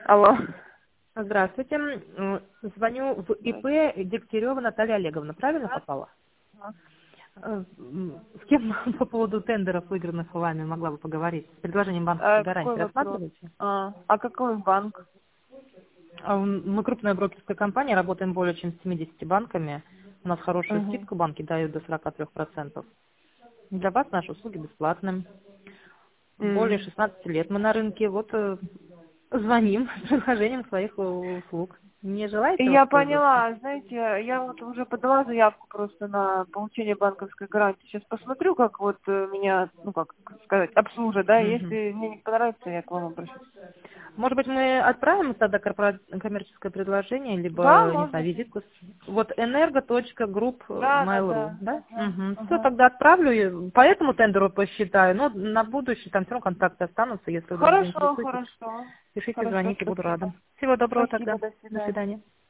Алло. Здравствуйте. Звоню в ИП Дегтярева Наталья Олеговна. Правильно попала? С кем по поводу тендеров, выигранных вами, могла бы поговорить? С предложением банковской Какой гарантии вопрос? рассматриваете? Какой банк? Мы крупная брокерская компания, работаем более чем с 70 банками. У нас хорошую Угу. скидку банки дают до 43%. Для вас наши услуги бесплатны. Более 16 лет мы на рынке. Вот звоним с предложением своих услуг. Не желаете Я воспользоваться? поняла, знаете, я вот уже подала заявку просто на получение банковской гарантии. Сейчас посмотрю, как вот меня, ну как сказать, обслужат, да, Мгм. если мне не понравится, я к вам обращусь. Может быть, мы отправим тогда коммерческое предложение, Да, либо, не знаю, можно. визитку. Вот энерго.групп Да, да, Mail.ru, да. да? Ага, Все, ага. тогда отправлю, по этому тендеру посчитаю, но на будущее там все равно контакты останутся, если вдруг Хорошо, заинтересуетесь. хорошо. Пишите, Хорошо, звоните, буду рада. спасибо. Всего доброго Спасибо, тогда. до До свидания. свидания.